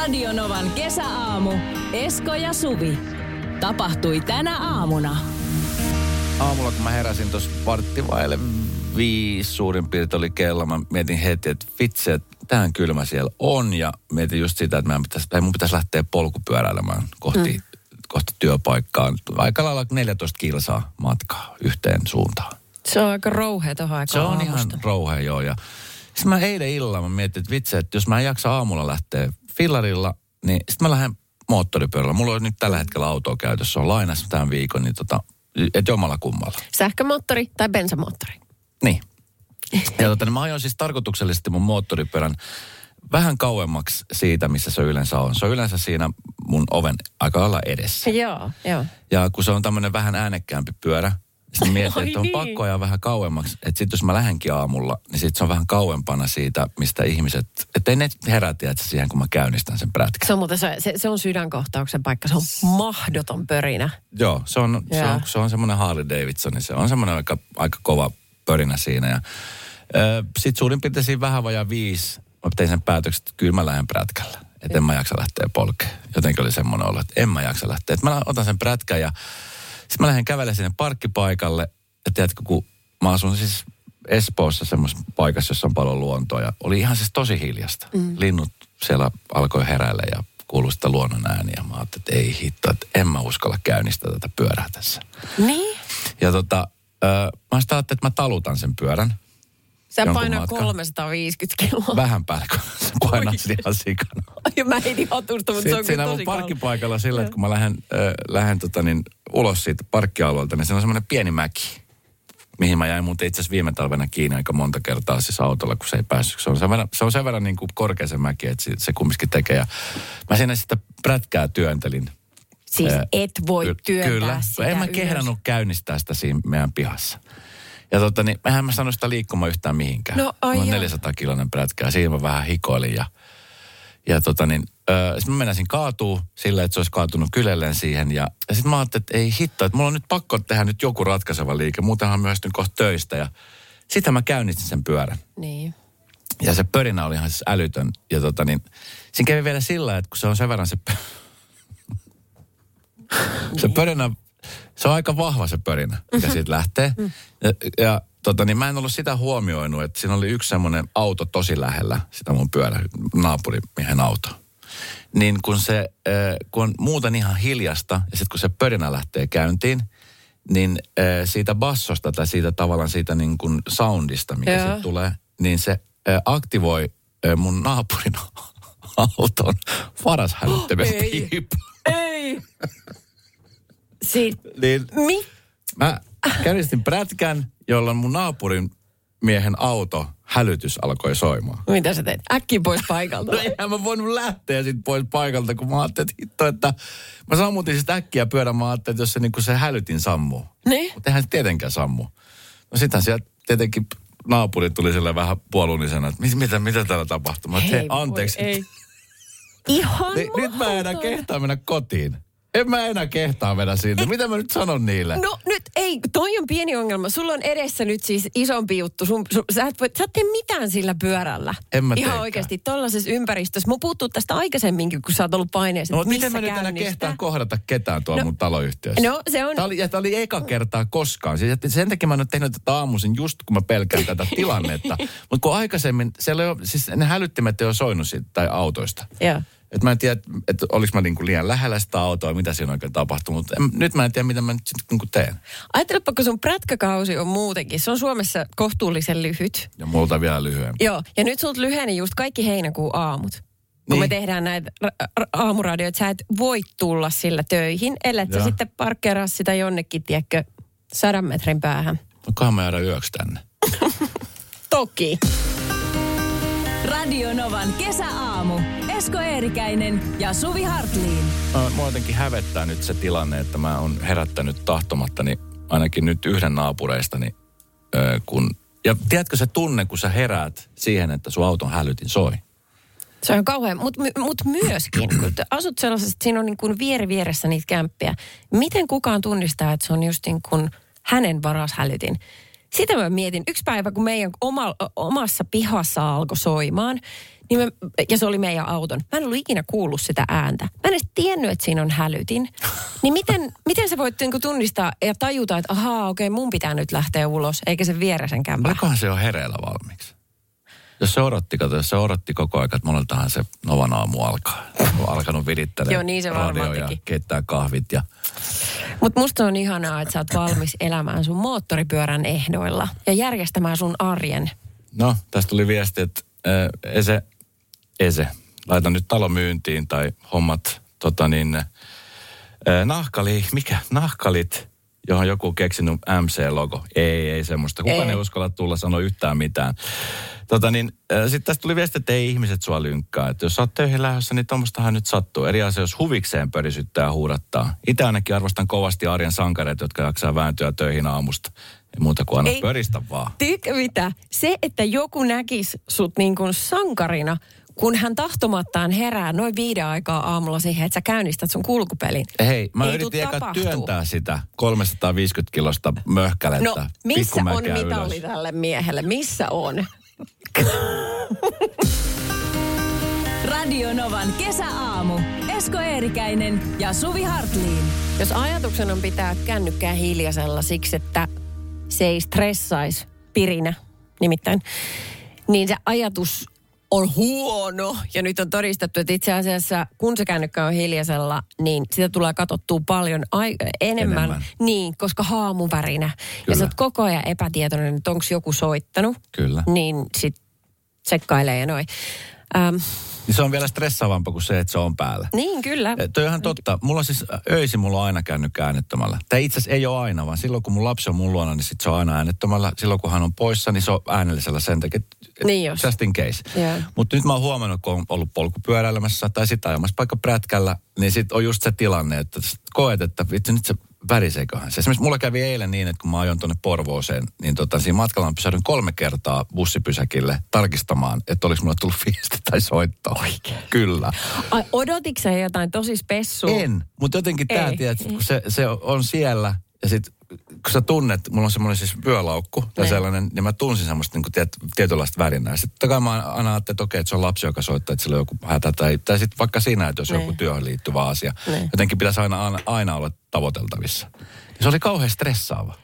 Radionovan kesäaamu. Esko ja Suvi. Tapahtui tänä aamuna. Aamulla kun mä heräsin tuossa 4:45 suurin piirtein oli kello, mä mietin heti, että vitsi, että tähän kylmä siellä on. Ja mietin just sitä, että mun pitäisi lähteä polkupyöräilemään kohti työpaikkaan. Aika lailla 14 kilsaa matkaa yhteen suuntaan. Se on aika rouhea tuohon aikaan. Se on ihan rouhea, joo. Ja sitten mä eilen illalla mä mietin, että vitsi, että jos mä en jaksa aamulla lähteä fillarilla, niin sitten mä lähden moottoripyörällä. Mulla on nyt tällä hetkellä autoa käytössä, se on lainassa tämän viikon, niin että jommalla kummalla. Sähkömoottori tai bensamoottori? Niin. Ja niin mä ajoin siis tarkoituksellisesti mun moottoripyörän vähän kauemmaksi siitä, missä se yleensä on. Se on yleensä siinä mun oven aika lailla edessä. Joo. Ja kun se on tämmöinen vähän äänekkäämpi pyörä, sitten mietin, että on pakko ajaa vähän kauemmaksi. Että sitten jos mä lähdenkin aamulla, niin sitten se on vähän kauempana siitä, mistä ihmiset, että ei ne herätä siihen, kun mä käynnistän sen prätkän. Se on muuten se on sydänkohtauksen paikka. Se on mahdoton pörinä. Joo, se on semmoinen Harley Davidson, niin se on semmoinen aika kova pörinä siinä. Ja sitten suurin piirtein siinä vähän vajaa 5, mä tein sen päätöksen, että kyllä mä lähden prätkällä. Että en mä jaksa lähteä polkeen. Jotenkin oli semmoinen olo, että en mä jaksa lähteä. Että mä otan sen prätkän ja sitten mä lähden kävelemään sinne parkkipaikalle. Ja tiedätkö, kun mä asun siis Espoossa semmoisessa paikassa, jossa on paljon luontoa. Ja oli ihan siis tosi hiljasta. Linnut siellä alkoi heräillä ja kuului sitä luonnon ääniä. Mä ajattelin, että ei hitto, että en mä uskalla käynnistää tätä pyörää tässä. Niin? Ja mä sitten ajattelin, että mä talutan sen pyörän. Sä painaa 350 kiloa. Vähän päälle, kun sä painat ihan sikana. Ja mä heitin hatusta, mutta se on kyllä tosi parkkipaikalla sillä, että kun mä lähden ulos siitä parkkialueelta, niin se on semmoinen pieni mäki, mihin mä jäin muuten itse asiassa viime talvena kiinni aika monta kertaa siis autolla, kun se ei päässyt. Se on sen verran niin kuin korkea se mäki, että se kumminkin tekee. Ja mä siinä sitä prätkää työntelin. Siis et voi työntää kyllä. sitä En mä kehdannut käynnistää sitä siinä meidän pihassa. Ja eihän mä sano sitä liikkumaan yhtään mihinkään. No, mä oon 400-kiloinen prätkä ja siinä mä vähän hikoilin. Sitten mä menisin kaatuu silleen, että se olisi kaatunut kylelleen siihen. Ja sitten mä ajattelin, että ei hitto, että mulla on nyt pakko tehdä nyt joku ratkaiseva liike. Muutenhan myöhästyn kohta töistä. Ja sitten mä käynnistin sen pyörän. Niin. Ja se pörinä oli ihan siis älytön. Ja siinä kävi vielä sillä, että kun se on sen verran se pörinä, se on aika vahva se pörinä, mikä siitä lähtee. Ja mä en ollut sitä huomioinut, että siinä oli yksi semmoinen auto tosi lähellä, sitä mun naapurimiehen auto. Niin kun on muuten ihan hiljasta, ja sitten kun se pörinä lähtee käyntiin, niin siitä bassosta tai siitä tavallaan siitä niin kuin soundista, mikä siitä tulee, niin se aktivoi mun naapurin auton varashälyttimen piipun. Ei! Mä käynnistin prätkän, jolla mun naapurin miehen auto hälytys alkoi soimaan. Mitä sä teit? Äkkiä pois paikalta? No eihän mä voinut lähteä sit pois paikalta, kun mä ajattelin, että hitto, että mä sammutin sit äkkiä pyörän, mä ajattelin, että jos se, niin se hälytin sammuu. Niin? Mutta eihän se tietenkään sammu. No sitähän sieltä tietenkin naapuri tuli sille vähän puolunnisena, että mitä täällä tapahtuu? Mä hei, anteeksi. Ei. Ihan nyt mä enää kehtaa mennä kotiin. En mä enää kehtaa mennä sinne. Mitä mä nyt sanon niille? No nyt ei, toi on pieni ongelma. Sulla on edessä nyt siis isompi juttu. Sä et tee mitään sillä pyörällä. En mä ihan oikeasti tollaisessa ympäristössä. Mä puhuttu tästä aikaisemminkin, kun sä oot ollut paineessa. No miten mä nyt enää kehtaan kohdata ketään tuolla mun taloyhtiössä? No se on... Tämä oli eka kertaa koskaan. Siis, sen takia mä en ole tehnyt tätä aamuisin just kun mä pelkään tätä tilannetta. Mutta kun aikaisemmin, siellä ei ole, siis ne hälyttimet ei ole soinut siitä tai autoista. Joo. Että mä en tiedä, että oliko mä niinku liian lähellä sitä autoa, mitä siinä oikein tapahtuu, mutta nyt mä en tiedä, mitä mä nyt niinku teen. Ajattelepa, kun sun prätkäkausi on muutenkin. Se on Suomessa kohtuullisen lyhyt. Ja multa vielä lyhyempi. Joo, ja nyt sulta lyheni just kaikki heinäkuun aamut. Kun me tehdään näitä aamuradioita, sä et voi tulla sillä töihin, ellei sä sitten parkkeeraa sitä jonnekin, tiedätkö, 100 metrin päähän. No kohan mä jäädään yöksi tänne. Toki. Radionovan kesäaamu. Esko Eerikäinen ja Suvi Hartliin. Mua jotenkin hävettää nyt se tilanne, että mä oon herättänyt tahtomattani ainakin nyt yhden naapureistani, ja tiedätkö se tunne, kun sä heräät siihen, että sun auton hälytin soi? Se on kauhean, mutta myöskin, kun asut sellaisessa, että siinä on niin kuin vieressä niitä kämppiä. Miten kukaan tunnistaa, että se on just niin kuin hänen varas hälytin? Sitä mä mietin. Yksi päivä, kun meidän omassa pihassa alkoi soimaan, niin ja se oli meidän auton. Mä en ollut ikinä kuullut sitä ääntä. Mä en edes tiennyt, että siinä on hälytin. Niin miten sä voit niinku tunnistaa ja tajuta, että okei, mun pitää nyt lähteä ulos, eikä se vieresen kämpää. Olikohan se jo hereillä valmiiksi? Jos se odotti koko ajan, että moneltahan se Novan aamu alkaa. On alkanut virittelemaan Joo, niin se radio ja keittää kahvit. Mutta musta on ihanaa, että sä oot valmis elämään sun moottoripyörän ehdoilla ja järjestämään sun arjen. No, tästä tuli viesti, että Ese, laita nyt talo myyntiin tai hommat nahkalit, johon joku keksinyt MC-logo. Ei semmoista. Kukaan ei uskalla tulla sanoa yhtään mitään. Sitten tästä tuli viesti, että ei ihmiset sua lynkkää. Että jos sä oot töihin lähdössä, niin tommostahan nyt sattuu. Eri asia, jos huvikseen pörisyttää ja huudattaa. Itse ainakin arvostan kovasti arjen sankareita, jotka jaksaa vääntyä töihin aamusta. Ei muuta kuin anna pöristä vaan. Tiedätkö mitä? Se, että joku näkisi sut niin kuin sankarina, kun hän tahtomattaan herää noin 5 aikaa aamulla siihen, että sä käynnistät sun kulkupelin. Hei, mä yritin eka työntää sitä 350 kilosta möhkälettä. No, missä on mitalli tälle miehelle? Missä on? Radio Novan kesäaamu. Esko Eerikäinen ja Suvi Hartliin. Jos ajatuksena on pitää kännykkää hiljaisella siksi, että se ei stressaisi pirinä, nimittäin, niin se ajatus on huono. Ja nyt on todistettu, että itse asiassa kun se kännykkä on hiljaisella, niin sitä tulee katsottua paljon enemmän. Niin, koska haamuvärinä. Kyllä. Ja sä oot koko ajan epätietoinen, että onko joku soittanut. Kyllä. Niin sit tsekkailee ja noin. Niin se on vielä stressaavampaa kuin se, että se on päällä. Niin, kyllä. Toi on ihan totta. Mulla on siis öisin mulla on aina kännykkä äänettömällä. Tämä itse asiassa ei ole aina, vaan silloin kun mun lapsi on mun luona, niin sit se on aina äänettömällä. Silloin kun hän on poissa, niin se on äänellisellä sen takia. Niin just in case. Yeah. Mutta nyt mä oon huomannut, kun on ollut polkupyöräilemässä tai sitten ajamassa vaikka prätkällä, niin sit on just se tilanne, että koet, että vitsi nyt se väriseeköhän se. Esimerkiksi mulla kävi eilen niin, että kun mä ajoin tuonne Porvooseen, niin siinä matkalla mä pysähdyin 3 kertaa bussipysäkille tarkistamaan, että oliko mulle tullut viesti tai soitto. Oikein? Kyllä. Ai, odotitko sä jotain tosi spessua? En, mutta jotenkin tää, tiedät, kun se on siellä ja sitten kun sä tunnet, mulla on semmoinen siis vyölaukku tai sellainen, niin mä tunsin semmoista niin tietynlaista värinää. Sitten toki mä aina ajattelin, että okei, että se on lapsi, joka soittaa, että sillä on joku hätä tai sitten vaikka siinä, että jos on joku työhön liittyvä asia. Jotenkin pitäisi aina olla tavoiteltavissa. Ja se oli kauhean stressaava.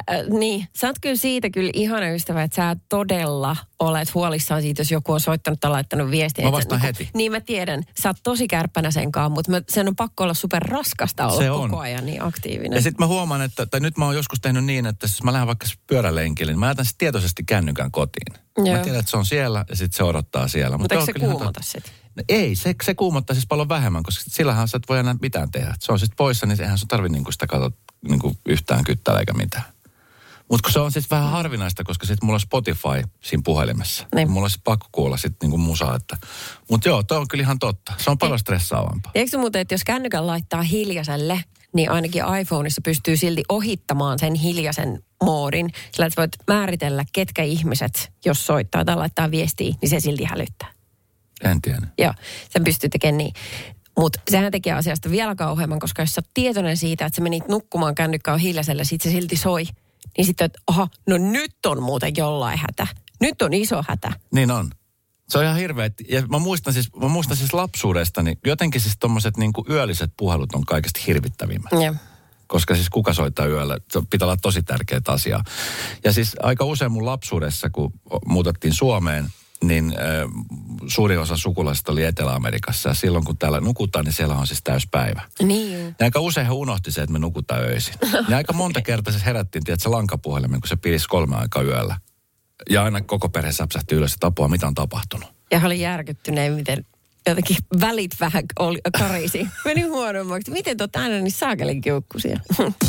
Sä oot kyllä siitä ihana ystävä, että sä todella olet huolissaan siitä, jos joku on soittanut tai laittanut viestiä. Mä vastaan heti. Niin mä tiedän. Sä oot tosi kärppänä senkaan, mutta sen on pakko olla super raskasta olla koko ajan niin aktiivinen. Ja sitten mä huomaan, että nyt mä oon joskus tehnyt niin, että jos mä lähden vaikka pyörälenkille, niin mä jätän sitten tietoisesti kännykän kotiin. Joo. Mä tiedän, että se on siellä ja sitten se odottaa siellä. Mutta eikö se kuumota sitten? Ei, se kuumottaa siis paljon vähemmän, koska sillähän sä et voi enää mitään tehdä. Se on sitten poissa, niin eihän sun tarvitse sitä katsota yhtään kyttää eikä mitään. Mutta kun se on siis vähän harvinaista, koska sitten mulla on Spotify siinä puhelimessa. Niin. Mulla on sitten pakko kuulla sitten musaa. Mutta joo, toi on kyllä ihan totta. Se on paljon stressaavampaa. Eikö se muuten, että jos kännykän laittaa hiljaiselle, niin ainakin iPhoneissa pystyy silti ohittamaan sen hiljaisen moodin. Sillä että voit määritellä, ketkä ihmiset, jos soittaa tai laittaa viestiä, niin se silti hälyttää. En tiedä. Joo, sen pystyy tekemään niin. Mutta sehän tekee asiasta vielä kauheamman, koska jos sä oot tietoinen siitä, että sä menit nukkumaan, kännykkä on hiljaisella, sit se silti soi. Niin sitten, että no nyt on muuten jollain hätä. Nyt on iso hätä. Niin on. Se on ihan hirveä. Ja mä muistan siis lapsuudestani, jotenkin siis tommoset niinku yölliset puhelut on kaikista hirvittävimmät. Joo. Koska siis kuka soittaa yöllä, se pitää olla tosi tärkeä asia. Ja siis aika usein mun lapsuudessa, kun muutettiin Suomeen, niin suurin osa sukulaisista oli Etelä-Amerikassa. Ja silloin kun täällä nukutaan, niin siellä on siis täyspäivä. Niin. Ja aika usein he unohti se, että me nukutaan öisin. Ja aika monta kertaa siis herättiin, tiedätkö, lankapuhelimen, kun se pilisi 3 aikaa yöllä. Ja aina koko perhe säpsähti ylös, että apua, mitä on tapahtunut. Ja oli järkyttyneen, miten jotenkin välit vähän oli karisi. Meni huonommaksi. Miten te oot aina niin saakelin kiukkusia?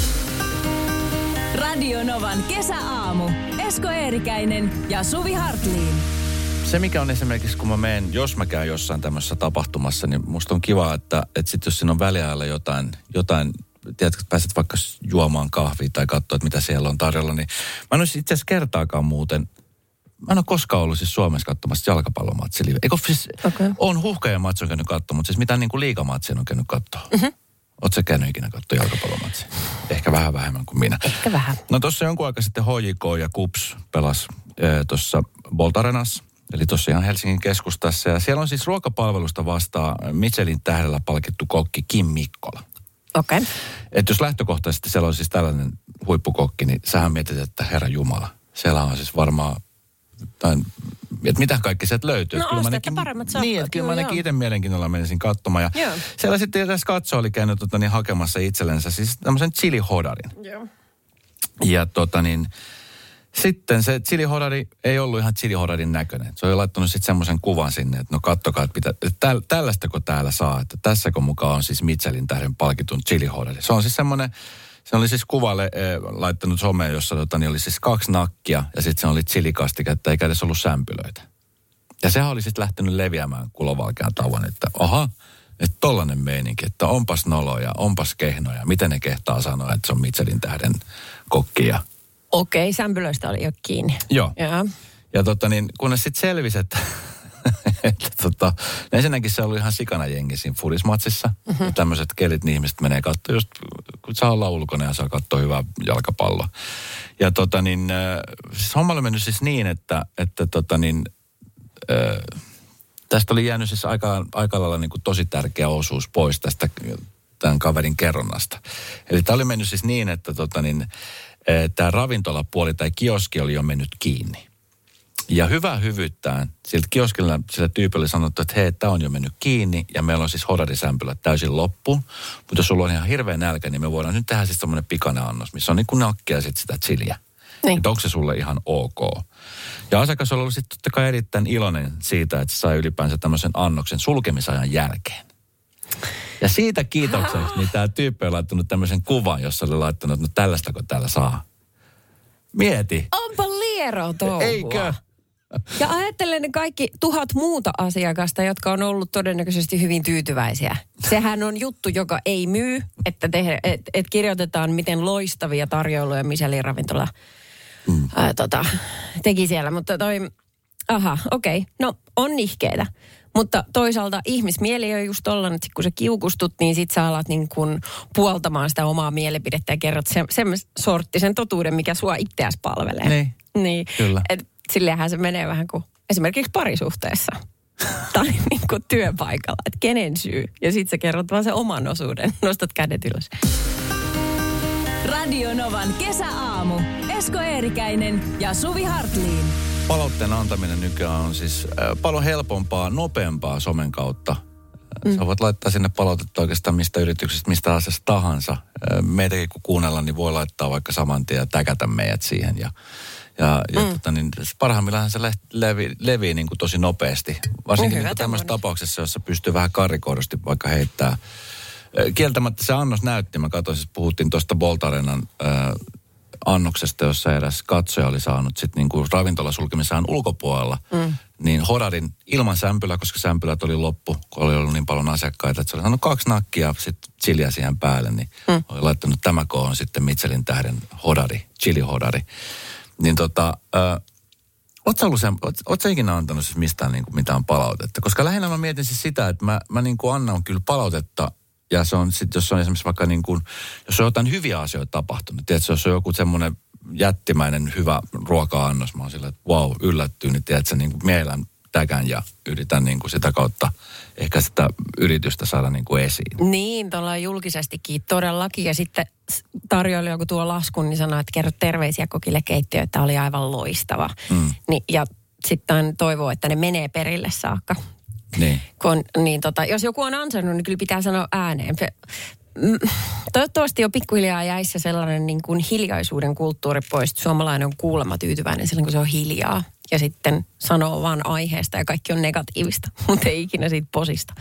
Radio Novan kesäaamu. Esko Eerikäinen ja Suvi Hartliin. Se, mikä on esimerkiksi, kun jos mä käyn jossain tämmöisessä tapahtumassa, niin musta on kiva, että sit jos siinä on väliajalla jotain, tiedätkö, että pääset vaikka juomaan kahvia tai katsoa, että mitä siellä on tarjolla, niin mä en olisi itse asiassa kertaakaan muuten, mä en ole koskaan ollut siis Suomessa katsomassa jalkapallomatsia. Eikö siis, on huuhkajamatsia on käynyt katsoa, mutta siis mitään niin kuin liigamatsia on käynyt katsoa. Mm-hmm. Ootko sä käynyt ikinä katsoa jalkapallomatsia? Ehkä vähän vähemmän kuin minä. Ehkä vähän. No tuossa jonkun aika sitten HJK ja KuPS pelas tuossa Bolt Arenassa. Eli tuossa ihan Helsingin keskustassa. Ja siellä on siis ruokapalvelusta vastaa Michelin tähdellä palkittu kokki Kim Mikkola. Okei. Okay. Että jos lähtökohtaisesti siellä on siis tällainen huippukokki, niin sähän mietit, että Herra Jumala, siellä on siis varmaan, että mitä kaikki sieltä löytyy. No astetta paremmat safkat. Niin, että kyllä mä ainakin itse mielenkiinnolla menisin katsomaan. Ja siellä sitten tässä katso oli käynyt hakemassa itsellensä siis tämmöisen chili-hodarin. Joo. Ja sitten se chili-hodari ei ollut ihan chili-hodarin näköinen. Se oli laittanut sitten semmoisen kuvan sinne, että no kattokaa, että tällaistako täällä saa, että tässäkö mukaan on siis Michelin tähden palkitun chili-hodari. Se on siis semmoinen, se oli siis kuvalle laittanut someen, jossa oli siis 2 nakkia ja sitten se oli chilikastiketta eikä edes ollut sämpylöitä. Ja sehän oli sitten lähtenyt leviämään kulovalkean tauon, että että tollainen meininki, että onpas noloja, onpas kehnoja. Miten ne kehtaa sanoa, että se on Michelin tähden kokkia. Okei, sämpylöistä oli jo kiinni. Joo. Ja kunnes sitten selvisi, että ensinnäkin se oli ihan sikana jengi siinä furismatsissa. Mm-hmm. Ja tämmöiset kelit, niin ihmiset menee katsoa just, kun saa olla ulkona ja saa katsoa hyvää jalkapalloa. Ja siis homma oli mennyt siis niin, että tästä oli jäänyt siis aika lailla niin kuin tosi tärkeä osuus pois tämän kaverin kerronnasta. Eli tämä oli mennyt siis niin, että tämä ravintolapuoli tai kioski oli jo mennyt kiinni. Ja hyvää hyvyyttään, siltä kioskilla sillä tyypillä oli sanottu, että hei, tämä on jo mennyt kiinni ja meillä on siis hodarisämpylät täysin loppu. Mutta jos sulla on ihan hirveä nälkä, niin me voidaan nyt tehdä siis semmoinen pikainen annos, missä on niin kuin nakkia ja sitten sitä chiliä. Niin. Että onko se sulle ihan ok. Ja asiakas oli ollut sitten totta kai erittäin iloinen siitä, että se sai ylipäänsä tämmöisen annoksen sulkemisajan jälkeen. Ja siitä kiitokseksi, niin tämä tyyppi on laittanut tämmöisen kuvan, jossa oli laittanut, että no tällaistako täällä saa. Mieti. Onpa liero touhua. Eikö? Ja ajattelen ne kaikki 1000 muuta asiakasta, jotka on ollut todennäköisesti hyvin tyytyväisiä. Sehän on juttu, joka ei myy, että kirjoitetaan, miten loistavia tarjoiluja Michelin ravintola teki siellä. Mutta okei. No, on nihkeetä. Mutta toisaalta ihmismieli on just tollainen, että kun sä kiukustut, niin sit sä alat niin kuin puoltamaan sitä omaa mielipidettä ja kerrot sen sorttisen totuuden, mikä sua itseäsi palvelee. Niin. Kyllä. Sillehän se menee vähän kuin esimerkiksi parisuhteessa tai niin kuin työpaikalla, että kenen syy. Ja sit sä kerrot vaan sen oman osuuden. Nostat kädet ylös. Radio Novan kesäaamu. Esko Eerikäinen ja Suvi Hartliin. Palautteen antaminen nykyään on siis paljon helpompaa, nopeampaa somen kautta. Sä voit laittaa sinne palautetta oikeastaan mistä yrityksestä, mistä asiasta tahansa. Meitäkin kun kuunnellaan, niin voi laittaa vaikka saman tien ja täkätä meidät siihen. Parhaimmillaan se levii niin kuin tosi nopeasti. Varsinkin niin tämmöisessä tapauksessa, jossa pystyy vähän karrikoidusti vaikka heittää. Kieltämättä se annos näytti. Mä katsoin, siis puhuttiin tuosta Bolt Arenan annoksesta, jossa eräs katsoja oli saanut sitten niin kuin ravintolasulkemisaan ulkopuolella, niin hodarin ilman sämpylää, koska sämpylät oli loppu, kun oli ollut niin paljon asiakkaita, että se oli saanut 2 nakkia ja sitten chiliä siihen päälle, niin oli laittanut tämäkö on sitten Michelin tähden hodari, chili-hodari. Niin ootko sä ikinä antanut siis mistään niin kuin mitään palautetta? Koska lähinnä mä mietin siis sitä, että mä niin kuin annan kyllä palautetta. Ja se on sitten, jos on esimerkiksi vaikka niin kuin, jos on jotain hyviä asioita tapahtunut. Tiedätkö, jos on joku semmoinen jättimäinen hyvä ruoka-annos, mä oon sillä, että vau, yllättyy, niin tiedätkö, niin kuin mielän täkän ja yritän niin kuin sitä kautta ehkä sitä yritystä saada niin kuin esiin. Niin, tuolla julkisestikin todellakin. Ja sitten tarjoili joku tuo laskun, niin sanoi, että kerro terveisiä kokille keittiöön, että oli aivan loistava. Ja sitten toivoo, että ne menee perille saakka. Niin. Jos joku on ansainnut, niin kyllä pitää sanoa ääneen. Toivottavasti jo pikkuhiljaa jäissä sellainen niin kuin hiljaisuuden kulttuuri pois. Suomalainen on kuulemma tyytyväinen silloin, kun se on hiljaa. Ja sitten sanoo vaan aiheesta ja kaikki on negatiivista, mutta ei ikinä siitä posista.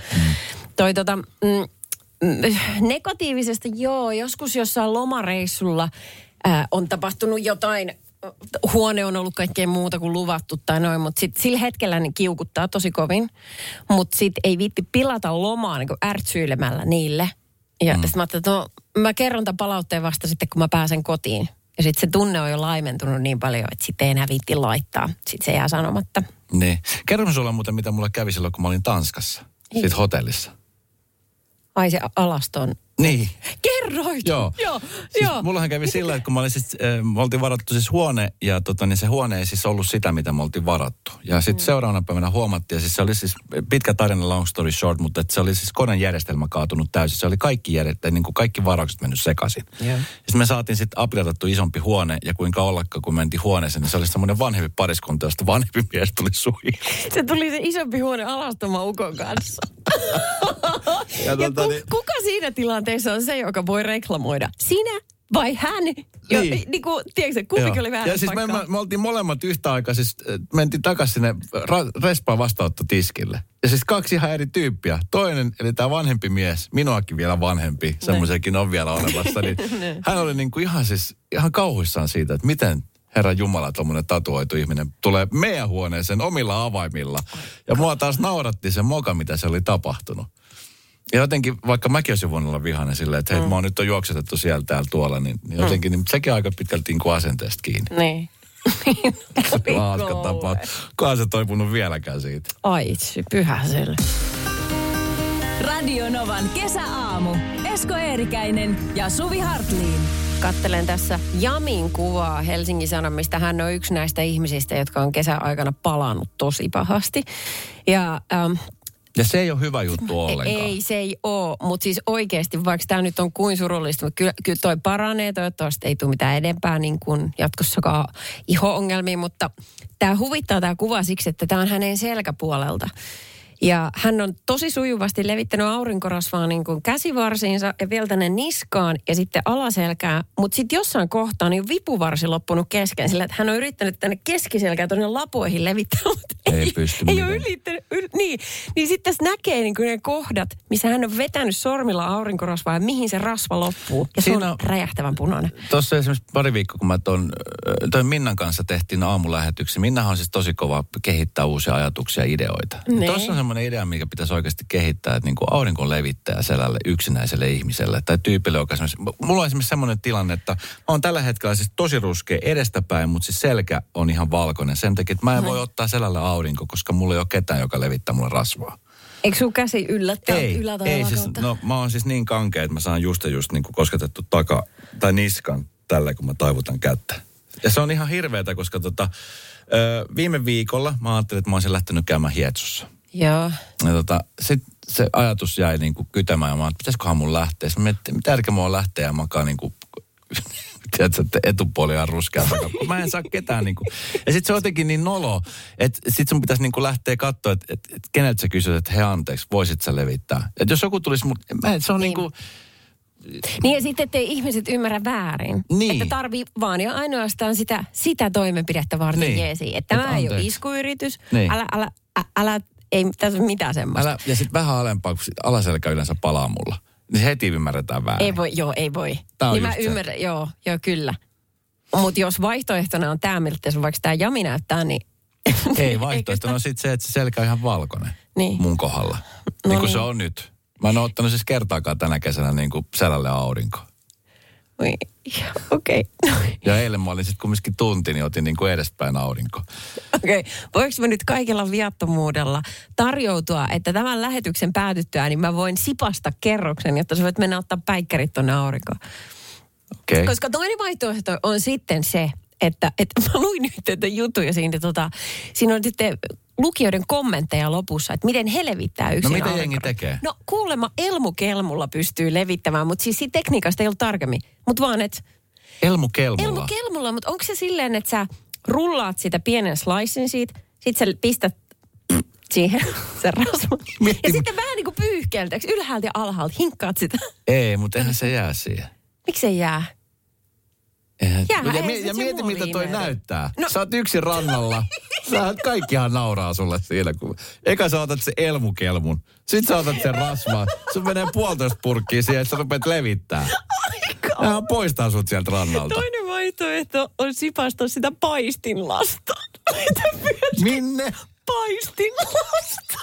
Negatiivisesta, joskus jossain lomareissulla on tapahtunut jotain. Huone on ollut kaikkea muuta kuin luvattu tai noin, mutta sitten sillä hetkellä niin kiukuttaa tosi kovin. Mutta sitten ei viitti pilata lomaa niin kuin ärtsyilemällä niille. Ja sitten mä ajattelin, että mä kerron tämän palautteen vasta sitten, kun mä pääsen kotiin. Ja sitten se tunne on jo laimentunut niin paljon, että sitten ei enää viitti laittaa. Sitten se jää sanomatta. Niin. Kerron sulle muuten, mitä mulle kävi silloin, kun mä olin Tanskassa. Siitä hotellissa. Ai se alaston Niin. Kerroit? Joo. Siis mullahan kävi sillä, että kun me oltiin varattu siis huone, ja niin se huone ei siis ollut sitä, mitä me oltiin varattu. Ja sitten seuraavana päivänä huomattiin, ja siis se oli siis pitkä tarina, long story short, mutta että se oli siis koneen järjestelmä kaatunut täysin. Se oli niin kuin kaikki varaukset mennyt sekaisin. Yeah. Ja sitten me saatiin sitten aplioitettu isompi huone, ja kuinka ollakaan, kun mentiin huoneeseen, niin se oli semmoinen vanhempi pariskunta, josta vanhempi mies tuli suihkuun. Se tuli se isompi huone alastoman ukon kanssa. ja kuka siinä tilanteessa on se, joka voi reklamoida? Sinä vai hän? Niin kuin, tiedätkö, kumpikin oli vähän. Ja siis me oltiin molemmat yhtä aikaa, siis mentiin takaisin sinne respaan vastaanottotiskille. Ja siis 2 ihan eri tyyppiä. Toinen, eli tämä vanhempi mies, minuakin vielä vanhempi, semmoisenkin on vielä olemassa, niin hän oli niin kuin ihan kauhuissaan siitä, että miten Herra Jumala, tuommoinen tatuoitu ihminen tulee meidän huoneeseen omilla avaimilla. Ja mua taas nauratti se moka, mitä se oli tapahtunut. Ja jotenkin, vaikka mäkin olisin voinut olla vihainen silleen, että hei, mä oon nyt juoksetettu siellä täällä tuolla, niin jotenkin niin sekin aika pitkälti niin kuin asenteesta kiinni. Niin. Hauska tapa. Kukaan se toipunut vieläkään siitä. Aitsi, pyhäselle. Radio Novan kesäaamu. Esko Eerikäinen ja Suvi Hartliin. Kattelen tässä Jamin kuvaa Helsingin Sanomista. Hän on yksi näistä ihmisistä, jotka on kesäaikana palannut tosi pahasti. Ja se ei ole hyvä juttu ollenkaan. Ei, se ei ole. Mutta siis oikeasti, vaikka tämä nyt on kuin surullista, mutta kyllä toi paranee. Toivottavasti ei tule mitään edempää niin kuin jatkossakaan iho-ongelmia. Mutta tämä huvittaa tämä kuva siksi, että tämä on hänen selkäpuolelta. Ja hän on tosi sujuvasti levittänyt aurinkorasvaa niin kuin käsivarsiinsa ja vielä tänne niskaan ja sitten alaselkään. Mutta sitten jossain kohtaa niin on vipuvarsi loppunut kesken sillä, että hän on yrittänyt tänne keskiselkään tuonne lapoihin levittää, mutta ei ole ylittänyt. Niin sitten tässä näkee niin kuin ne kohdat, missä hän on vetänyt sormilla aurinkorasvaa ja mihin se rasva loppuu. Ja siinä se on räjähtävän punainen. Tuossa esimerkiksi pari viikkoa, kun mä toi Minnan kanssa tehtiin aamulähetyksiä. Minnahan on siis tosi kova kehittää uusia ajatuksia ja ideoita. Tuossa on semmoinen idea, mikä pitäisi oikeasti kehittää, että niin kuin aurinkon levittäjä selälle yksinäiselle ihmiselle tai tyypille, joka esimerkiksi, mulla on esimerkiksi semmoinen tilanne, että mä oon tällä hetkellä siis tosi ruskea edestäpäin, mutta siis selkä on ihan valkoinen. Sen takia, että mä en voi ottaa selälle aurinko, koska mulla ei ole ketään, joka levittää mulle rasvaa. Eikö sun käsi yllättää ei siis, no mä oon siis niin kankea, että mä saan just niin kuin kosketettu tai niskan tällä, kun mä taivutan kättä. Ja se on ihan hirveetä, koska viime viikolla mä ajattelin, että mä olisin lähtenyt käymään Hietsussa. Joo. Ja sitten se ajatus jäi niin kuin kytämään. Ja mä ajattelin, pitäisiköhän mun lähteä. Mä mietin, mitä järkeä mä oon lähteä ja makaa niin kuin, tiedätkö, että etupuoli on ruskea takaa. Mä en saa ketään niin kuin. Ja sitten se on jotenkin niin nolo, että sitten sun pitäisi niin kuin lähteä katsoa, että keneltä sä kysyt, että hei anteeksi, voisit sä levittää. Että jos joku tulisi se on niin kuin. Niin ja sitten, ettei ihmiset ymmärrä väärin. Niin. Että tarvii vaan ja ainoastaan sitä toimenpidettä varten niin. Jeesi. Että tämä ei ole iskuyritys. Niin. Älä, ei tässä ole mitään semmoista. Ja sitten vähän alempaa, kun alaselkä yleensä palaa mulla. Niin heti ymmärretään väärin. Ei voi. Tämä on niin mä ymmärrän, joo, kyllä. Mutta jos vaihtoehtona on tämä, miltä se vaikka tämä Jami näyttää, niin. Ei vaihtoehtona on sitten se, että se selkä on ihan valkoinen mun kohdalla. No niin kuin se on nyt. Mä en ole ottanut siis kertaakaan tänä kesänä niin kuin selälle aurinko. Okei. Ja eilen mä olin sitten kumminkin tunti, niin otin niin kuin edespäin aurinko. Okei. Voinko mä nyt kaikella viattomuudella tarjoutua, että tämän lähetyksen päätyttyä, niin mä voin sipasta kerroksen, jotta sä voit mennä ottaa päikkärit tonne aurinkoon. Okei. Koska toinen vaihtoehto on sitten se, että mä luin nyt tätä juttuja siinä, siinä on sitten lukijoiden kommentteja lopussa, että miten he levittää yksin aurinkoon. No mitä jengi tekee? No kuulemma elmukelmulla pystyy levittämään, mutta siis siitä tekniikasta ei ollut tarkemmin. Mutta vaan, että Elmukelmulla, mutta onko se silleen, että sä rullaat sitä pienen slicen siitä, sit sä pistät siihen sen rasvan. Ja sitten vähän niin kuin pyyhkeeltäks ylhäältä ja alhaalta, hinkkaat sitä. Ei, mutta eihän se jää siihen. Miksi se jää? Ja mieti, miltä toi näyttää. No. Sä oot yksin rannalla. Kaikkihan nauraa sulle siinä. Eka sä otat se elmukelmun. Sitten sä otat sen rasvaa. Sun menee 1,5 purkkiä siihen, että sä rupeat levittää. Ja poistaa sut sieltä rannalta. Toinen vaihtoehto on sipasta sitä paistinlasta. Minne? Paistinlasta.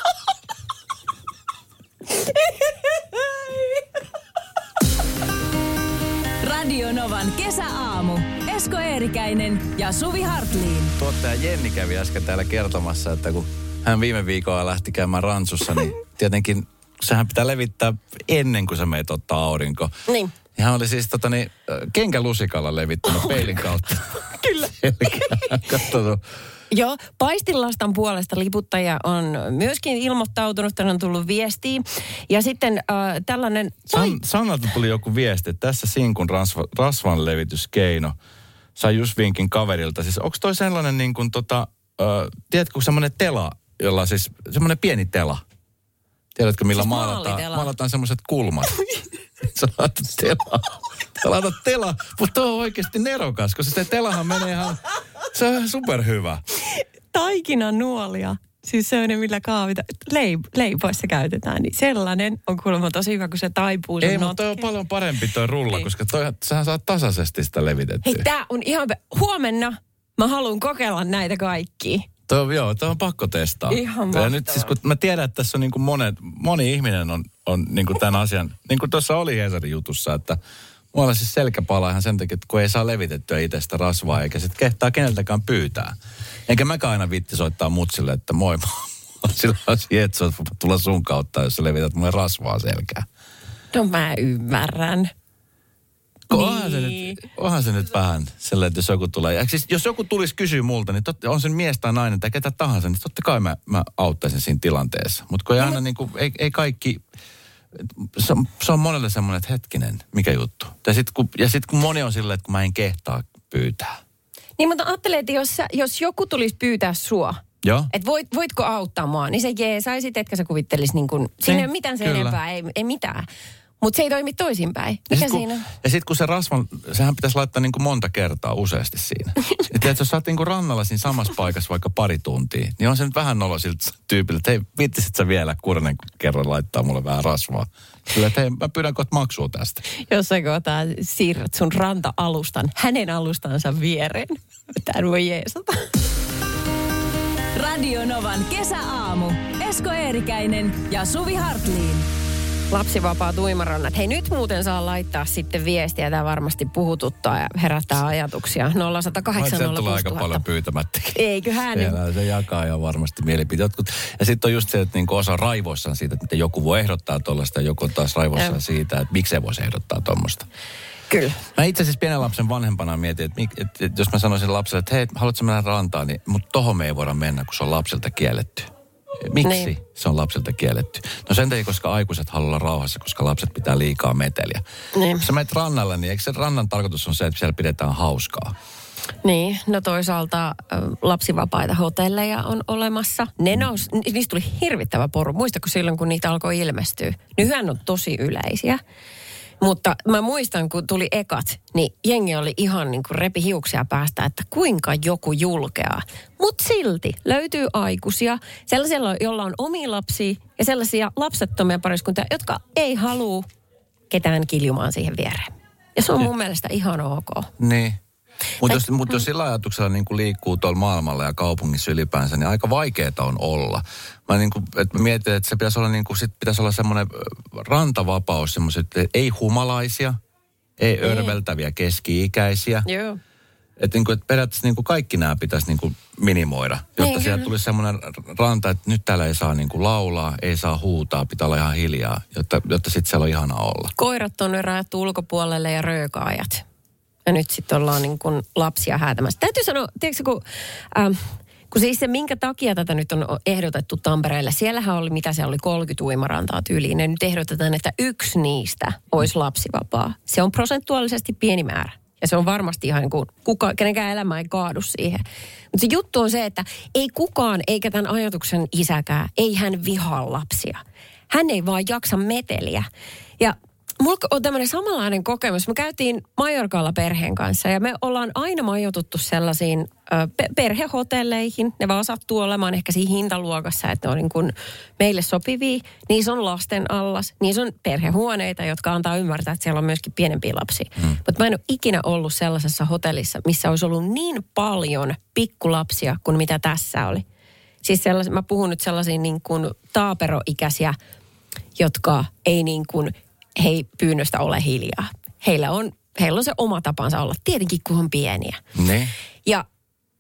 Radio Novan kesäaamu. Esko Eerikäinen ja Suvi Hartliin. Tuottaja Jenni kävi äsken täällä kertomassa, että kun hän viime viikolla lähti käymään rantsussa, niin tietenkin sehän pitää levittää ennen kuin sä meet ottaa aurinko. Niin. Ja hän oli siis kenkälusikalla levittänyt peilin kautta. Kyllä. Katsottu. Joo, paistilastan puolesta liputtajia on myöskin ilmoittautunut, tänne on tullut viestiä. Ja sitten tällainen... Sannalta tuli joku viesti, että tässä sinkun rasvan levityskeino sai just vinkin kaverilta. Siis onko toi sellainen niin kuin tiedätkö semmoinen tela, jolla siis semmoinen pieni tela. Tiedätkö millä siis maalataan semmoiset kulmat. Sä laitat tela, mutta tuo on oikeasti nerokas, koska se telahan menee ihan, se on superhyvä. Taikinan nuolia, siis sellainen millä kaavita, leipoissa käytetään, niin sellainen on kuulemma tosi hyvä, kun se taipuu sen Ei, mutta toi on paljon parempi toi rulla, koska sähän saat tasaisesti sitä levitettyä. Hei, tää on ihan, huomenna mä haluan kokeilla näitä kaikkia. Toi on pakko testaa. Ihan mahtavaa. Ja nyt siis kun mä tiedän, että tässä on niin kuin moni ihminen on niin kuin tämän asian, niin kuin tuossa oli Hesarin jutussa, että mulla siis selkäpala ihan sen takia, että kun ei saa levitettyä itsestä rasvaa, eikä sit kehtaa keneltäkään pyytää. Enkä mäkään aina viitti soittaa mutsille, että moi, sillä olisi Jetso, tulla sun kautta, jos sä levität mulle rasvaa selkään. No mä ymmärrän. Onhan se nyt vähän sellainen, että jos joku tulee. Ja siis jos joku tulisi kysyä multa, niin on sen mies tai nainen tai ketä tahansa, niin totta kai mä auttaisin siinä tilanteessa. Mutta kun ei aina niin kuin, ei kaikki, se on monelle semmoinen, että hetkinen, mikä juttu. Ja sit kun moni on silleen, että kun mä en kehtaa pyytää. Niin, mutta ajattelen, että jos joku tulisi pyytää sua, että voitko auttaa mua, niin se jeesaisit, etkä sä kuvittelisi niin kuin, siinä ei ole mitään sen enempää, ei mitään. Mutta se ei toimi toisinpäin. Mikä siinä? Ja sitten kun se rasvan, sehän pitäisi laittaa niin kuin monta kertaa useasti siinä. Että jos sä oot niin kuin rannalla siinä samassa paikassa vaikka pari tuntia, niin on se nyt vähän nolo siltä tyypillä, että hei, viittisit sä vielä kurnen kerran laittaa mulle vähän rasvaa. Kyllä, että hei, mä pyydän kohta maksua tästä. Jossain kohtaa siirrät sun ranta-alustan hänen alustansa viereen. Tän voi jeesata. Radio Novan kesäaamu. Esko Eerikäinen ja Suvi Hartliin. Lapsivapaat uimarannat. Hei, nyt muuten saa laittaa sitten viestiä. Tämä varmasti puhututtaa ja herättää ajatuksia. 0108 06000. Tulee aika paljon pyytämättäkin. Eiköhän. Se jakaa ja varmasti mielipiteet. Ja sitten on just se, että niinku osa raivoissaan siitä, että joku voi ehdottaa tuollaista ja joku on taas raivoissaan siitä, että miksei voisi ehdottaa tuommoista. Kyllä. Mä itse asiassa pienen lapsen vanhempana mietin, että jos mä sanoisin lapselle, että hei, haluatko mennä rantaan, niin mutta tohon me ei voida mennä, kun se on lapsilta kielletty. Miksi niin se on lapsilta kielletty? No sen takia, koska aikuiset haluaa olla rauhassa, koska lapset pitää liikaa meteliä. Niin. Jos sä menet rannalle, niin eikö se rannan tarkoitus on se, että siellä pidetään hauskaa? Niin, no toisaalta lapsivapaita hotelleja on olemassa. Niistä tuli hirvittävä poru. Muistatko silloin, kun niitä alkoi ilmestyä? Nythän on tosi yleisiä. Mutta mä muistan, kun tuli ekat, niin jengi oli ihan niin kuin repi hiuksia päästä, että kuinka joku julkeaa. Mutta silti löytyy aikuisia, sellaisia, joilla on omia lapsia ja sellaisia lapsettomia pariskuntia, jotka ei halua ketään kiljumaan siihen viereen. Ja se on mun mielestä ihan ok. Niin. Mutta jos sillä ajatuksella niin kuin liikkuu tuolla maailmalla ja kaupungissa ylipäänsä, niin aika vaikeaa on olla. Mä mietin, että se pitäisi olla, niin kuin, pitäisi olla semmoinen rantavapaus, semmoiset ei humalaisia, ei örveltäviä keski-ikäisiä. Joo. Että niin periaatteessa niin kuin kaikki nämä pitäisi niin kuin minimoida, jotta sieltä tulisi semmoinen ranta, että nyt täällä ei saa niin kuin laulaa, ei saa huutaa, pitää olla ihan hiljaa, jotta sitten siellä on ihanaa olla. Koirat on rajattu ulkopuolelle ja röökaajat. Ja nyt sitten ollaan niin kuin lapsia häätämässä. Täytyy sanoa, tiedätkö kun siis se minkä takia tätä nyt on ehdotettu Tampereelle, siellähän oli, mitä se oli, 30 uimarantaa tyyliin. Ja nyt ehdotetaan, että yksi niistä olisi lapsivapaa. Se on prosentuaalisesti pieni määrä. Ja se on varmasti ihan niin kuin, kenenkään elämä ei kaadu siihen. Mutta se juttu on se, että ei kukaan, eikä tämän ajatuksen isäkään, ei hän vihaa lapsia. Hän ei vaan jaksa meteliä. Ja mulla on tämmöinen samanlainen kokemus. Me käytiin Majorkalla perheen kanssa ja me ollaan aina majoituttu sellaisiin perhehotelleihin. Ne vaan sattuu olemaan ehkä siinä hintaluokassa, että ne on niin kuin meille sopivia. Niissä on lasten allas, niissä on perhehuoneita, jotka antaa ymmärtää, että siellä on myöskin pienempiä lapsia. Mutta mä en ole ikinä ollut sellaisessa hotellissa, missä olisi ollut niin paljon pikkulapsia kuin mitä tässä oli. Siis mä puhun nyt sellaisia niin kuin taaperoikäisiä, jotka ei niin kuin he ei pyynnöstä ole hiljaa. Heillä on se oma tapansa olla, tietenkin kun on pieniä. Ne. Ja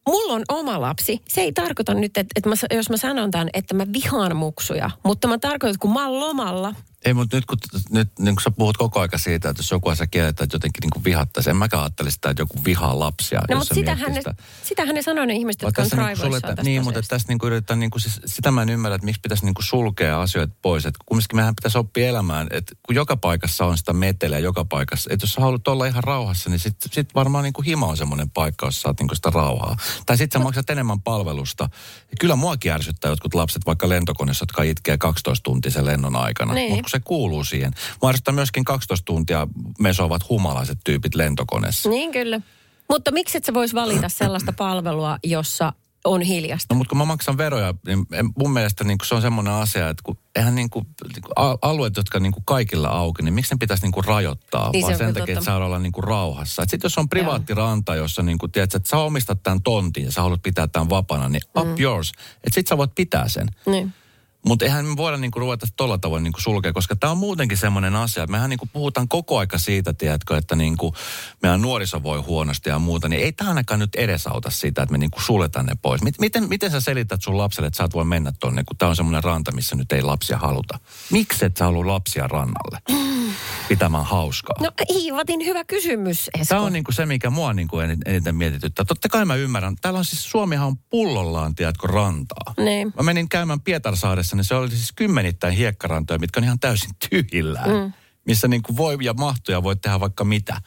mulla on oma lapsi. Se ei tarkoita nyt, että jos mä sanon tämän, että mä vihaan muksuja. Mutta mä tarkoitan, että kun mä oon lomalla. Ei, mutta nyt niin kun sä puhut koko aika siitä, että jos joku asia kielletään, että jotenkin niin kuin vihattaisi. En mäkään ajattele sitä, että joku vihaa lapsia. No, mutta sitähän ne sanoo ne ihmiset, jotka on drivoissaan tästä niin, mutta tässä niin kuin yritetään, niin kuin, siis, sitä mä en ymmärrä, että miksi pitäisi niin kuin sulkea asioita pois. Että kumminkin mehän pitäisi oppia elämään, että kun joka paikassa on sitä meteliä joka paikassa. Että jos sä haluat olla ihan rauhassa, niin sit varmaan niin kuin hima on semmoinen paikka, jossa saat niin kuin sitä rauhaa. Tai sit sä maksat enemmän palvelusta. Ja kyllä muakin ärsyttää jotkut lapset vaikka lentokoneessa, jotka itkee 12 tuntia sen lennon aikana. Niin. Mutta se kuuluu siihen. Mua ärsyttää myöskin 12 tuntia mesoavat humalaiset tyypit lentokoneessa. Niin kyllä. Mutta miksi et sä vois valita sellaista palvelua, jossa on hiljasta? No mutta kun mä maksan veroja, niin mun mielestä niin se on semmoinen asia, että kun eihän niin kuin alueet, jotka niin kuin kaikilla auki, niin miksi ne pitäisi niin kuin rajoittaa, niin vaan sen takia, että saa olla niin kuin rauhassa. Sitten jos on privaattiranta, jossa niin kuin, tiedät, että sä omistat tämän tontin ja sä haluat pitää tämän vapaana, niin up yours. Että sit sä voit pitää sen. Niin. Mutta eihän me voida niinku ruveta tolla tavoin niinku sulkea, koska tämä on muutenkin semmoinen asia, että mehän niinku puhutaan koko aika siitä, tiedätkö, että niinku meidän nuoriso voi huonosti ja muuta, niin ei tämä ainakaan nyt edesauta sitä, että me niinku suljetaan ne pois. Miten sä selität sun lapselle, että sä et voi mennä tonne, kun tämä on semmoinen ranta, missä nyt ei lapsia haluta? Miksi et sä halua lapsia rannalle? Pitämään hauskaa. No Iivatin hyvä kysymys, Esko. Tämä on niinku se, mikä mua niinku eniten mietityttää. Totta kai mä ymmärrän. Täällä on siis, Suomihan on pullollaan, tiedätkö, rantaa. Niin. Mä menin käymään Pietarsaaressa, niin se oli siis kymmenittäin hiekkarantoja, mitkä on ihan täysin tyhjillään. Missä niinku voi ja mahtuu ja voi tehdä vaikka mitä.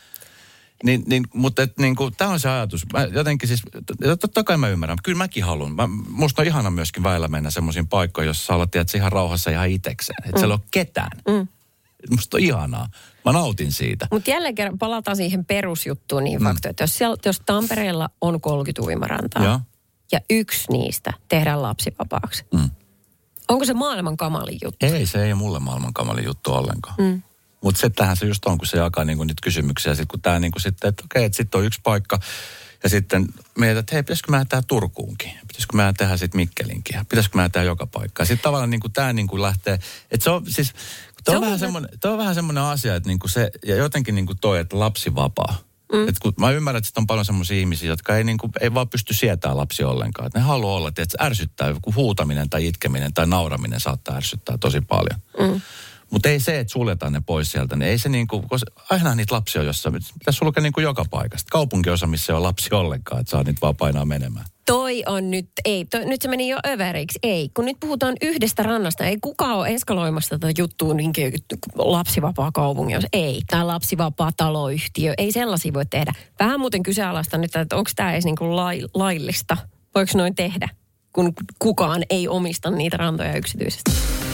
Mutta niinku, tämä on se ajatus. Mä jotenkin siis, totta kai mä ymmärrän. Kyllä mäkin haluan. Musta on ihana myöskin väillä mennä semmoisiin paikkoihin, jossa sä olet ihan rauhassa ihan itekseen. Että siellä ei ole ketään. Musta on ihanaa. Mä nautin siitä. Mutta jälleen kerran palataan siihen perusjuttuun niin faktoon, että jos Tampereella on 30 uimarantaa ja yksi niistä tehdään lapsivapaaksi, onko se maailman kamalin juttu? Ei, se ei ole mulle maailman kamalin juttu ollenkaan. Mutta tähän se just on, kun se jakaa niinku niitä kysymyksiä. Sitten kun tämä niinku sitten, että okei, että sitten on yksi paikka. Ja sitten mietit, että hei, pitäisikö mä tehdä Turkuunkin? Pitäisikö mä tehdä sitten Mikkelinkin? Pitäisikö mä tehdä joka paikkaan? Sitten tavallaan niinku tämä niinku lähtee, että se on siis, Tuo on vähän semmoinen asia, että niinku se, ja jotenkin niinku toi, että lapsivapaa. Että kun mä ymmärrän, että sitten on paljon semmoisia ihmisiä, jotka ei vaan pysty sietämään lapsia ollenkaan. Että ne haluaa olla, että se ärsyttää, joku huutaminen tai itkeminen tai nauraminen saattaa ärsyttää tosi paljon. Mutta ei se, että suljetaan ne pois sieltä, niin ei se niinku, koska aina niitä lapsia on jossain, pitäisi sulkea niinku joka paikasta. Kaupunkiosa, missä ei ole lapsia ollenkaan, että saa niitä vaan painaa menemään. Toi on nyt, nyt se meni jo överiksi. Ei, kun nyt puhutaan yhdestä rannasta. Ei kukaan ole eskaloimassa tätä juttua niin lapsivapaa kaupunginosa. Ei, tai lapsivapaa taloyhtiö. Ei sellaisia voi tehdä. Vähän muuten kyseenalaista nyt, että onko tämä edes niin kuin laillista. Voiko noin tehdä, kun kukaan ei omista niitä rantoja yksityisesti?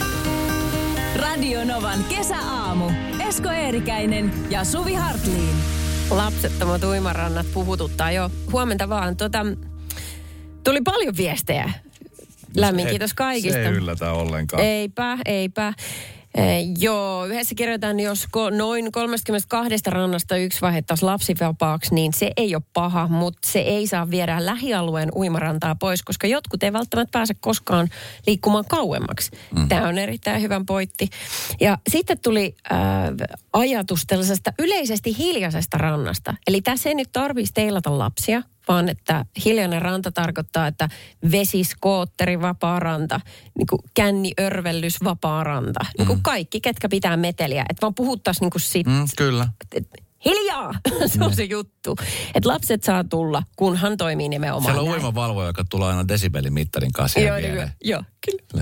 Radio Novan kesäaamu. Esko Eerikäinen ja Suvi Hartliin. Lapsettomat uimarannat puhututtaa jo. Huomenta vaan. Tuli paljon viestejä. Lämmin kiitos kaikista. Se ei yllätä ollenkaan. Eipä. Joo, yhdessä kirjoitetaan, jos noin 32 rannasta yksi vaihettaisiin lapsivapaaksi, niin se ei ole paha, mutta se ei saa viedä lähialueen uimarantaa pois, koska jotkut ei välttämättä pääse koskaan liikkumaan kauemmaksi. Tämä on erittäin hyvä pointti. Ja sitten tuli ajatus tällaisesta yleisesti hiljaisesta rannasta. Eli tässä ei nyt tarvitsisi teilata lapsia, vaan että hiljainen ranta tarkoittaa, että vesiskootteri vapaa ranta, niin kuin känniörvellys vapaa ranta. Niin kuin kaikki, ketkä pitää meteliä. Että vaan puhuttaisiin niin kuin siitä. Kyllä. Hiljaa! Se on se juttu. Että lapset saa tulla, kunhan toimii nimenomaan siellä on uimavalvoja, joka tulee aina desibelimittarin kanssa viereen. Joo, kyllä.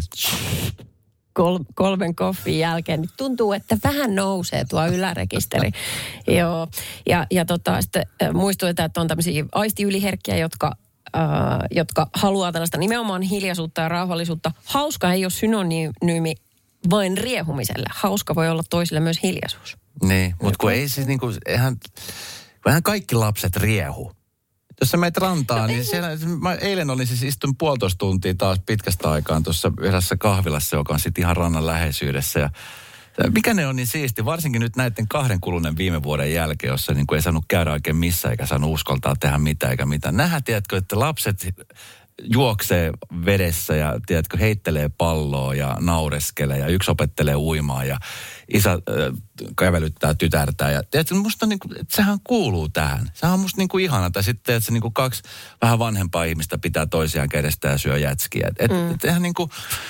3 koffin jälkeen, niin tuntuu, että vähän nousee tuo ylärekisteri. Joo. Ja sitten muistutetaan, että on tämmöisiä aistiyliherkkiä, jotka haluaa tällaista nimenomaan hiljaisuutta ja rauhallisuutta. Hauska ei ole synonyymi vain riehumiselle. Hauska voi olla toisille myös hiljaisuus. Niin, mutta kun ei siis niinku, eihän kaikki lapset riehu. Jos sä meet rantaan, niin siellä, mä eilen olin siis istun 1,5 tuntia taas pitkästä aikaan tuossa yhdessä kahvilassa, joka on sitten ihan rannan läheisyydessä. Ja mikä ne on niin siisti, varsinkin nyt näiden 2 kuluneen viime vuoden jälkeen, jossa niin kuin ei saanut käydä oikein missään, eikä saanut uskaltaa tehdä mitään eikä mitään. Nähdään, tiedätkö, että lapset juoksee vedessä ja tiedätkö, heittelee palloa ja naureskelee ja yksi opettelee uimaan ja isä kävelyttää tytärtää. Ja tiedätkö, musta niinku, että sehän kuuluu tähän. Sehän on musta niinku ihana. Tai sitten, että se niinku 2 vähän vanhempaa ihmistä pitää toisiaan kädestä ja syö jätskiä. Eihän niinku...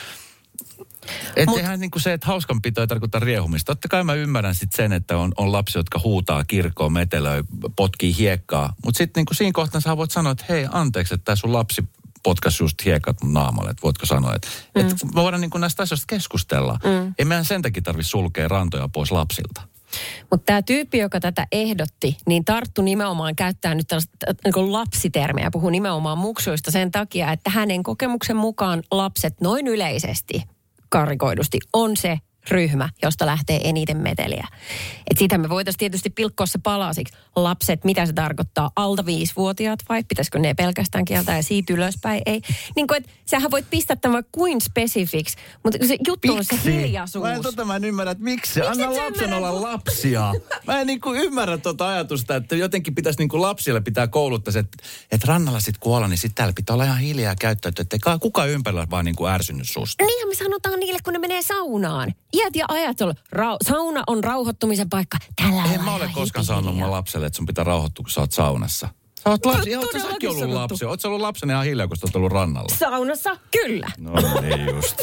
Eihän niinku se, että hauskanpito ei tarkoita riehumista. Totta kai mä ymmärrän sit sen, että on lapsi, jotka huutaa kirkkoon, metelöi, potkii hiekkaa. Mutta sitten niinku siinä kohtaa sä voit sanoa, että hei, anteeksi, että tää sun lapsi potkasi just hiekat mun naamalle. Että voitko sanoa, että me voidaan niinku näistä asioista keskustella. Ei meidän sen takia tarvitse sulkea rantoja pois lapsilta. Mutta tämä tyyppi, joka tätä ehdotti, niin tarttu nimenomaan käyttää nyt tällaista niin lapsitermejä, puhuu nimenomaan muksuista sen takia, että hänen kokemuksen mukaan lapset noin yleisesti, karikoidusti, on se ryhmä, josta lähtee eniten meteliä. Et siitä me voitaisiin tietysti pilkkoa se palasiksi. Lapset, mitä se tarkoittaa? Alta 5-vuotiaat vai pitäisikö ne pelkästään kieltää ja siitä ylöspäin? Ei. Niin kuin, että sähän voit pistää tämän kuin spesifiksi, mutta se juttu on se hiljaisuus. Mä en ymmärrä, että miksi? Anna lapsen olla lapsia. Mä en ymmärrä tuota ajatusta, että jotenkin pitäisi lapsille pitää kouluttaa, että rannalla sit kun ollaan, niin sit täällä pitää olla ihan hiljaa ja käyttäytyä, ettei kukaan ympärillä vaan ärsynyt susta. Niinhän me sanotaan niille, kun ne menee saunaan. Iät ja ajat on, sauna on rauhoittumisen paikka. En mä ole koskaan sanonut mun lapselle, että sun pitää rauhoittua, kun sä oot saunassa. Sä oot lapsi. Ootko säkin ollut lapsi? Oot sä ollut lapsena ihan hiljaa, kun sä oot ollut rannalla? Saunassa? Kyllä. No niin just.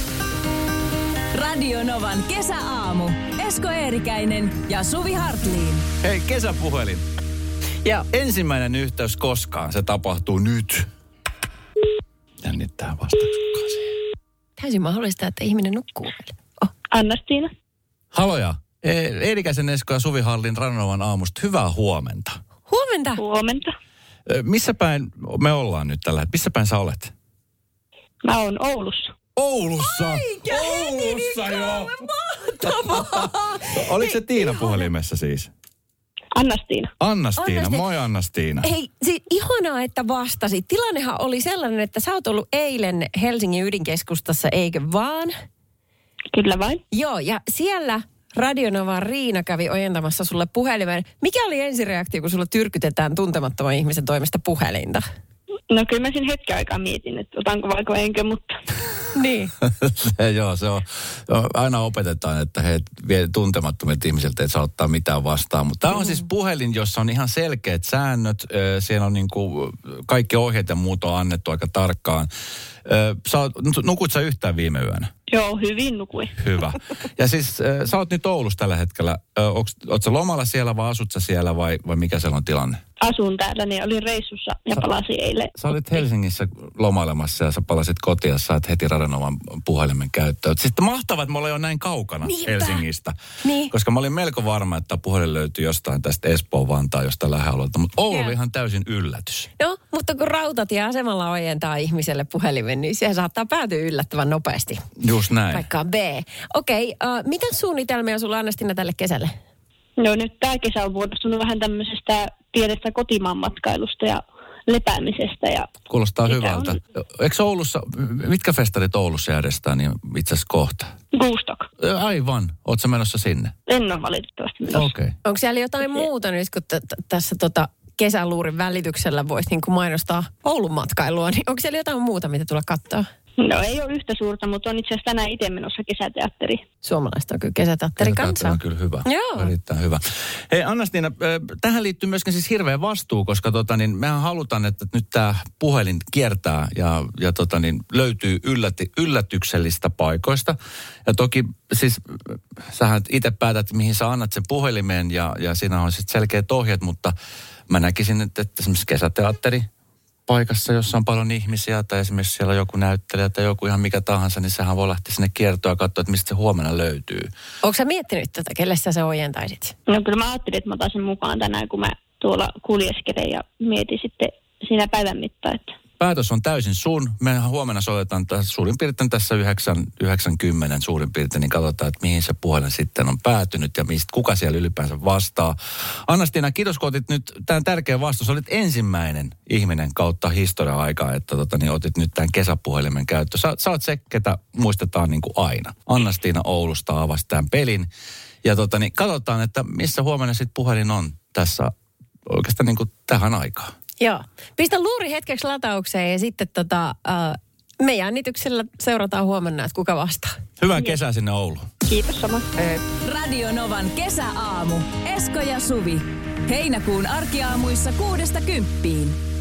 Radio Novan kesäaamu. Esko Eerikäinen ja Suvi Hartliin. Hei, kesäpuhelin. Joo. Ensimmäinen yhteys koskaan. Se tapahtuu nyt. Jännittää vastauksen siihen. Täysin mahdollista, että ihminen nukkuu vielä. Anna-Stiina. Haloja. Eerikäisen Esko ja Suvi Hartlin Radionovan aamusta. Hyvää huomenta. Huomenta. Huomenta. Missä päin me ollaan nyt tällä? Missä päin sä olet? Mä oon Oulussa. Oulussa? Eikä Oulussa joo. Mahtavaa. Oliko se Tiina puhelimessa siis? Anna-Stiina. Anna-Stiina. Moi Anna-Stiina. Hei, ihanaa, että vastasit. Tilannehan oli sellainen, että sä oot ollut eilen Helsingin ydinkeskustassa, eikö vaan? Kyllä vain. Joo, ja siellä Radionovan Riina kävi ojentamassa sulle puhelimen. Mikä oli ensireaktio, kun sulla tyrkytetään tuntemattoman ihmisen toimesta puhelinta? No kyllä mä siinä hetken aikaa mietin, että otanko vaikka enkö, mutta... Niin. Joo, se on. Aina opetetaan, että he vie tuntemattomilta ihmisiltä, et saa ottaa mitään vastaan. Mutta tämä on siis puhelin, jossa on ihan selkeät säännöt. Siellä on niinku kaikki ohjeet ja muut on annettu aika tarkkaan. Nukut sä yhtään viime yönä? Joo, hyvin nukuin. Hyvä. Ja siis sä oot nyt Oulussa tällä hetkellä. Oot sä lomalla siellä vai asut sä siellä vai mikä siellä on tilanne? Asun täällä, niin olin reissussa ja palasin eilen. Sä olit Helsingissä lomailemassa ja sä palasit kotiin ja saat heti Radionovan puhelimen käyttöön. Sitten mahtavaa, että me ollaan jo näin kaukana Helsingistä. Niin. Koska mä olin melko varma, että puhelin löytyy jostain tästä Espoon-Vantaa, jostain lähialueelta. Mutta Oulu oli ihan täysin yllätys. No, mutta kun rautatieasemalla ojentaa ihmiselle puhelimen, niin siihen saattaa päätyä yllättävän nopeasti. Just näin. Paikkaan B. Okei, mitä suunnitelmia sulla Anna-Stiina tälle kesälle? No nyt tää kesä on muodostunut vähän tämmöisestä pienestä kotimaan matkailusta ja lepäämisestä. Ja kuulostaa hyvältä. Eikö Oulussa, mitkä festarit Oulussa järjestää, niin itse asiassa kohta? Woodstock. Aivan. Ootko sä menossa sinne? En ole valitettavasti menossa. Okei. Onko siellä jotain muuta nyt, kun tässä kesäluurin välityksellä voisi niin kuin mainostaa Oulun matkailua, niin onko siellä jotain muuta, mitä tulla katsoa? No ei ole yhtä suurta, mutta on itse asiassa tänään itse menossa kesäteatteriin. Suomalaista on kyllä kesäteatterin kanssa. On kyllä hyvä. Joo. Erittäin hyvä. Hei Anna-Stiina, tähän liittyy myöskin siis hirveä vastuu, koska mehän halutaan, että nyt tämä puhelin kiertää ja löytyy yllätyksellistä paikoista. Ja toki siis sähän itse päätät, mihin sä annat sen puhelimeen ja siinä on sitten selkeät ohjeet, mutta mä näkisin, että esimerkiksi kesäteatteri paikassa, jossa on paljon ihmisiä tai esimerkiksi siellä on joku näyttelijä tai joku ihan mikä tahansa, niin sehän voi lähteä sinne kiertoon ja katsoa, että mistä se huomenna löytyy. Onko sä miettinyt tätä, kelle sä se ojentaisit? No kyllä mä ajattelin, että mä otan sen mukaan tänään, kun mä tuolla kuljeskelen ja mietin sitten siinä päivän mittaan, että... Päätös on täysin sun. Me huomenna soitetaan suurin piirtein tässä 9:10 suurin piirtein, niin katsotaan, että mihin se puhelin sitten on päätynyt ja kuka siellä ylipäänsä vastaa. Anna-Stiina, kiitos kun otit nyt tämän tärkeän vastuun. Olit ensimmäinen ihminen kautta historian aikaa, että otit nyt tämän kesäpuhelimen käyttöön. Sä oot se, ketä muistetaan niin kuin aina. Anna-Stiina Oulusta avasi tämän pelin. Ja katsotaan, että missä huomenna sitten puhelin on tässä oikeastaan niin kuin tähän aikaan. Joo. Pistä luuri hetkeksi lataukseen ja sitten me jännityksellä seurataan huomenna, että kuka vastaa. Hyvää kesää sinne Ouluun. Kiitos sama. Radio Novan kesäaamu. Esko ja Suvi. Heinäkuun arkiaamuissa 6–10.